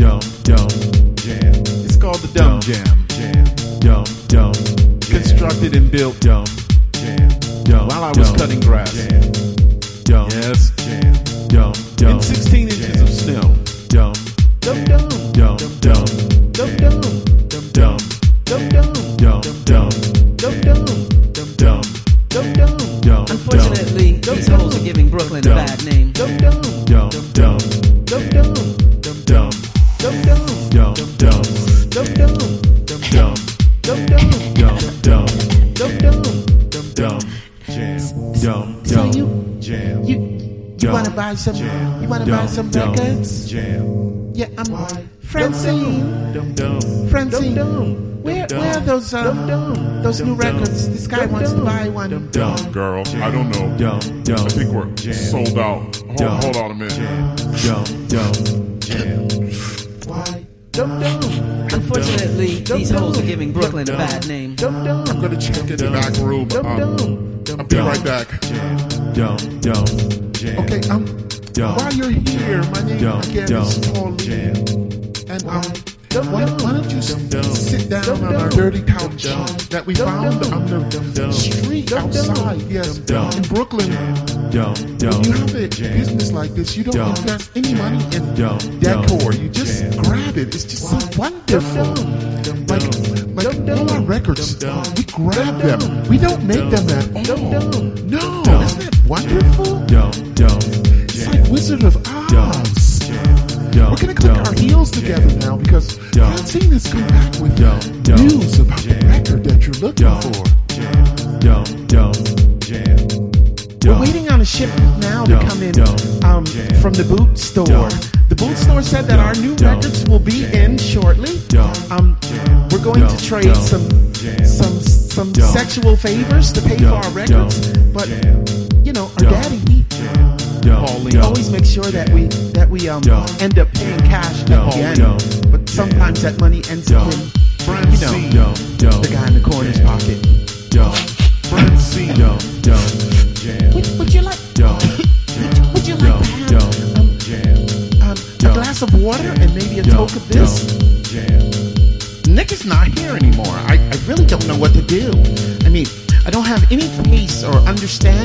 Jam. It's called the Dumb Jam. Constructed and built while I was cutting grass. Yes. In 16 inches of snow. Unfortunately, these hoes are giving Brooklyn a bad name. So you wanna buy some? You wanna buy some records? Yeah, I'm Francine. Where are those new records? This guy wants to buy one. Girl, I don't know. I think we're sold out. Hold on a minute. Unfortunately, these hoes are giving Brooklyn a bad name. I'm gonna check in the back room. I'll be right back. Okay, while you're here, my name again is Pauline. And why don't you sit down on our dirty couch that we found on the street outside? Yes, in Brooklyn. When you have a business like this, you don't invest any money in decor. You just grab it. It's just so wonderful. Like all our records, we grab them. We don't make them at all. No, isn't that wonderful? It's like Wizard of Oz. We're gonna click our heels together now because Francine has come back with news about the record that you're looking for. We're waiting on a shipment now to come in from the boot store. The boot store said that our new records will be in shortly. We're going to trade some sexual favors to pay for our records, but you know, our daddy he always makes sure that we end up paying cash at the end. But sometimes that money ends up in, the guy in the corner's pocket. Would you like to have a glass of water and maybe a toke of this? Nick is not here anymore. I really don't know what to do. I mean, I don't have any pace or understanding